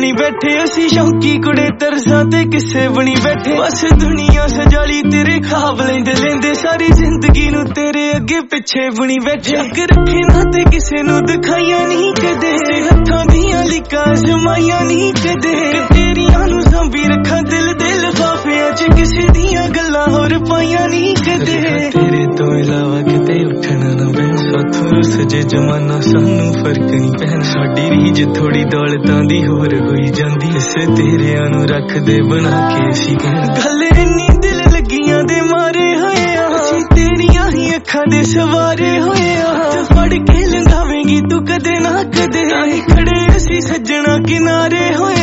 बनी बैठे असी शौकी कुड़े तरसा ते किसे बनी बैठे बस दुनिया सजाली तेरे ख्वाब लेंदे लेंदे सारी जिंदगी नू तेरे अगे पिछे बनी बैठे अगर रखे ना ते किसे नू दिखाइया नहीं कदे हत्थां दियां लिकां जमाइया नहीं कदे तेरियां नू सांभी रखा दिल दे लिफाफियां च किसे दियां गल्लां होर पाइया नहीं कदे तेरे तो इलावा किते उठना ना बैठ साथों सजे जमाना सानू फर्क नहीं पैना साडी रीज थोड़ी दौलतां दी होर होई जांदी इसे तेरियां नू रख दे बना के असी कहना गल इन्नी दिल लगियां दे मारे होए असी तेरियां ही अखां दे सवारे होए फड़ के लंघावेंगी तू कदे ना कदे खड़े असी सज्जणा किनारे होए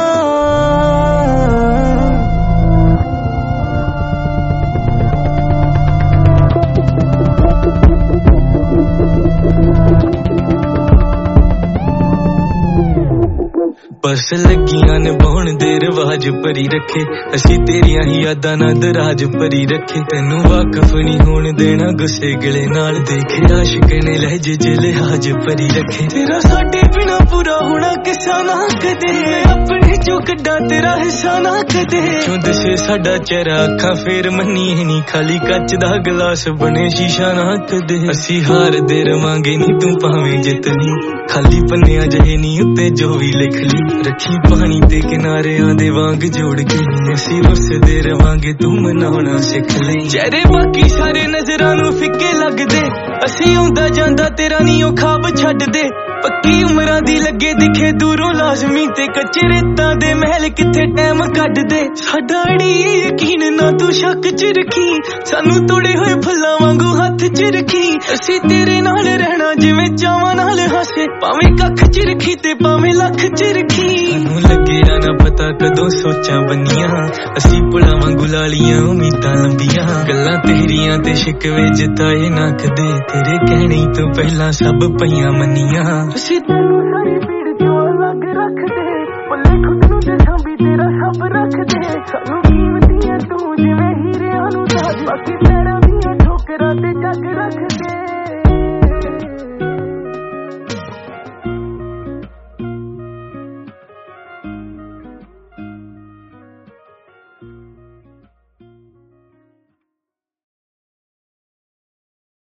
बस लगियां ने बौन दे रवाज भरी रखे असी तेरियां ही यादां ना दराज भरी रखे तेनू वाकफ नहीं होने देना गुस्से गिले नाल देखे आशिक ने लहजे च लिहाज भरी रखे तेरा साडे बिना पूरा होना किसा ना कदे अपने चो कड्डा तेरा हिस्सा ना कदे क्यों दसे साडा चेहरा अखां फेर मन्नी नहीं खाली कच दा गिलास बने शीशा ना कदे असी हार दे रवांगे नी तू भावें जितनी खाली पन्नियां जहे नी उत्ते जो भी लिख ली रखी पानी ते किनारे आंदे वांग जोड़ के असी रुसदे रवांगे तू मनाउणा सिख ले चेहरे बाकी सारे नजरां नू फिक्के लगदे असी आंदा जांदा तेरा नी ओ ख्वाब छड्ड दे पक्की उमरां दी लगे दिखे दूरों लाजमी ते कच्चे रेतां दे महल किथे टाइम कढ दे साडा अड़ी यकीन ना तू शक च रखी सानू तोड़े होए फुल्लां वांगू हत्थ च रखी असी तेरे नाल रहना जिवें चावां नाल हासे भावें कख च रखी ते भावें लख च रखी सानू लगे ना पता कदों सोचां बनियां असी पुलां वांगू लालियां उम्मीदां लंबियां गल्लां तेरियां ते शिकवे जताए ना कदे तेरे कहणे तो पहला सब पईयां मनियां असी तैनू सारी भीड़ चों अलग रख दे भुल्ले खुद नू ते सांभी तेरा सब रख दे सानू